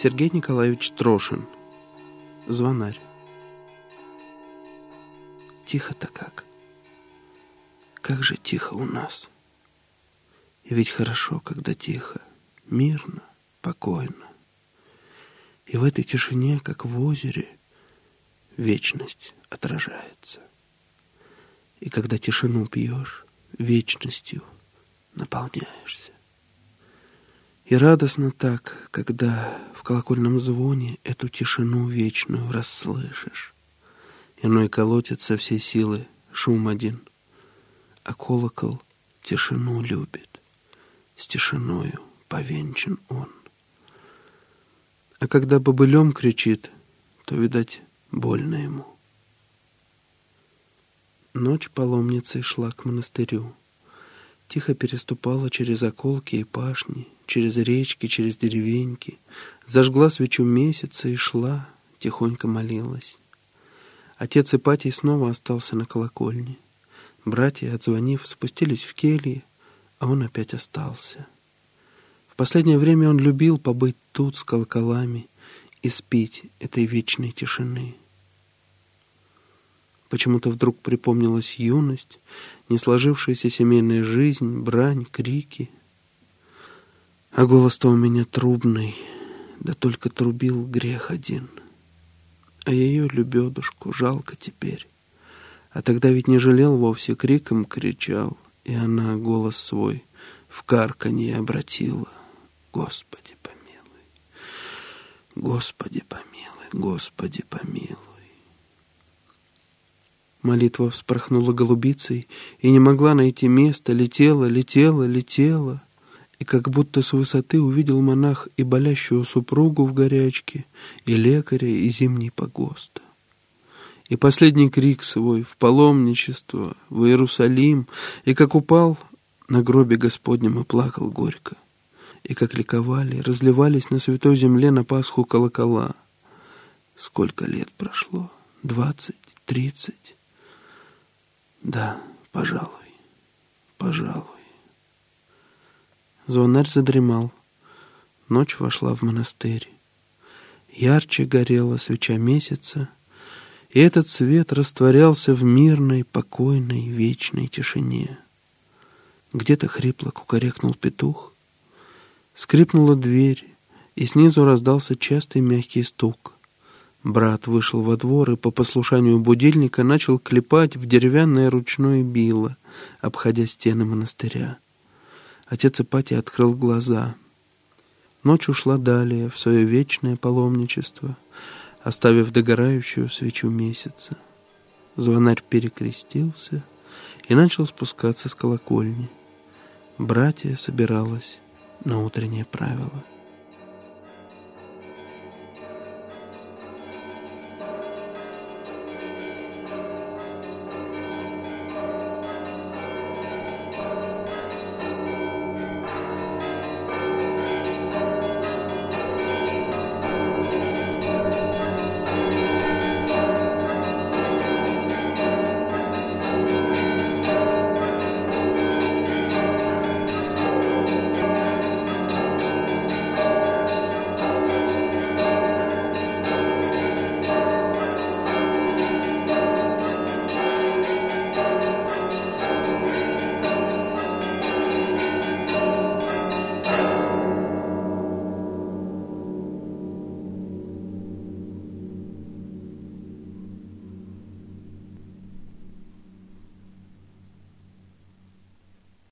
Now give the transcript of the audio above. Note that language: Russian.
Сергей Николаевич Трошин. Звонарь. Тихо-то как. Как же тихо у нас. И ведь хорошо, когда тихо, мирно, покойно. И в этой тишине, как в озере, вечность отражается. И когда тишину пьешь, вечностью наполняешься. И радостно так, когда в колокольном звоне эту тишину вечную расслышишь. Иной колотит со всей силы шум один, а колокол тишину любит, с тишиною повенчан он. А когда бобылем кричит, то, видать, больно ему. Ночь паломницей шла к монастырю. Тихо переступала через околки и пашни, через речки, через деревеньки, зажгла свечу месяца и шла, тихонько молилась. Отец Ипатий снова остался на колокольне. Братья, отзвонив, спустились в кельи, а он опять остался. В последнее время он любил побыть тут с колоколами и спить этой вечной тишины. Почему-то вдруг припомнилась юность, несложившаяся семейная жизнь, брань, крики. А голос-то у меня трубный, да только трубил грех один. А ее, лебедушку, жалко теперь. А тогда ведь не жалел вовсе, криком кричал, и она голос свой в карканье обратила. Господи помилуй, Господи помилуй, Господи помилуй. Молитва вспорхнула голубицей и не могла найти места, летела, летела, летела. И как будто с высоты увидел монах и болящую супругу в горячке, и лекаря, и зимний погост. И последний крик свой в паломничество, в Иерусалим, и как упал на гробе Господнем и плакал горько, и как ликовали, разливались на святой земле на Пасху колокола. Сколько лет прошло? 20, 30? Да, пожалуй, пожалуй. Звонарь задремал. Ночь вошла в монастырь. Ярче горела свеча месяца, и этот свет растворялся в мирной, покойной, вечной тишине. Где-то хрипло кукарекнул петух, скрипнула дверь, и снизу раздался частый мягкий стук. Брат вышел во двор и по послушанию будильника начал клепать в деревянное ручное било, обходя стены монастыря. Отец Ипатий открыл глаза. Ночь ушла далее в свое вечное паломничество, оставив догорающую свечу месяца. Звонарь перекрестился и начал спускаться с колокольни. Братья собиралось на утреннее правило.